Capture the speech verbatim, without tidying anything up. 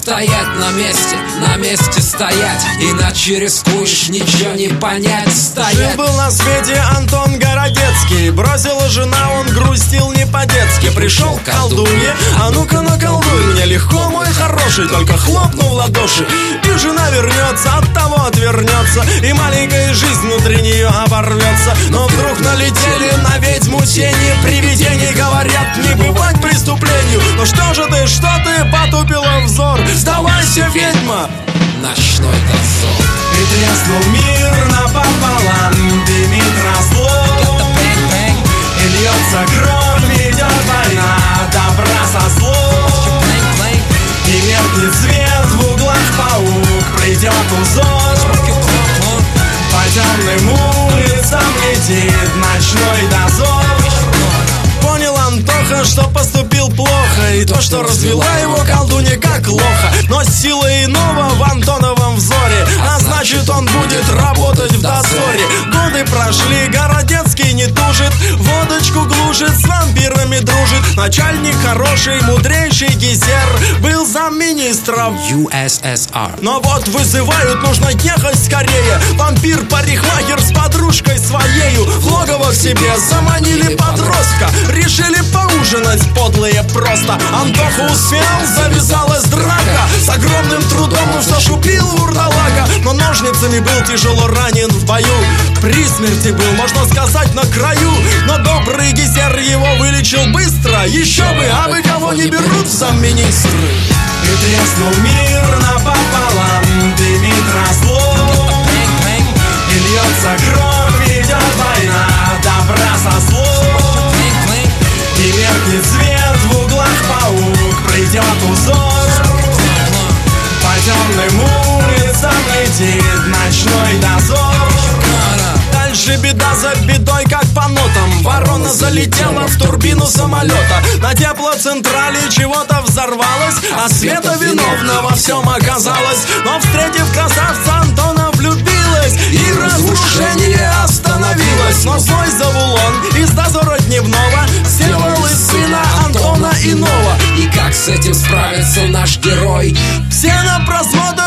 стоять на месте, на месте стоять, иначе рискуешь ничего не понять. Стоять. Жил-был на свете Антон Городецкий, бросила жена, он грустил не по-детски. Пришел к колдунье, а ну-ка наколдуй мне легко, мой хороший, только хлопнул в ладоши, и жена вернется, от того отвернется, и маленькая жизнь внутри нее оборвется. Но вдруг налетели на ведьму тени привидений, говорят, не бывать преступлению. Ну что же ты, что ты, потупила взор? Сдавайся, ведьма! Ночной дозор. И треснул мир напополам, дымит разлом, и льется кровь, идет война добра со злом. И меркнет свет в углах паук, придет узор, по темным улицам летит ночной дозор. Понял Антоха, что поступил плохо, и то, что развела его колдунья как лоха. Но сила иного в Антоновом взоре, а значит он будет работать в дозоре. Годы прошли, Городецкий не тужит, водочку глушит, с вампирами дружит. Начальник хороший, мудрейший Гизер был замминистров ю эс эс ар. Но вот вызывают, нужно ехать скорее. Вампир-парикмахер с подружкой своею в логово к себе заманили подростка. Решили поужинать подлые просто. Антоха успел, завязалась драка. С огромным трудом он зашупил вурдалака, но ножницами был тяжело ранен в бою. При смерти был, можно сказать, на краю. Но добрый Гизер его вылечил быстро. Еще бы, а вы кого не берут в замминистры? И треснул мир напополам, дымит разлом, и льется кровь, идет война добра со злом. И меркнет свет в углах паук, придет узор, по темным улицам летит ночной дозор. Дальше беда за бедой, как по нотам. Ворона залетела в турбину самолета. На теплоцентрале чего-то взорвалось, а Света виновна во всем оказалась. Но встретив красавца, Антона влюбилась, и разрушение остановилось. Но злой Завулон из дозора дневного сделал из сына Антона иного. И как с этим справится наш герой? Все на просмотр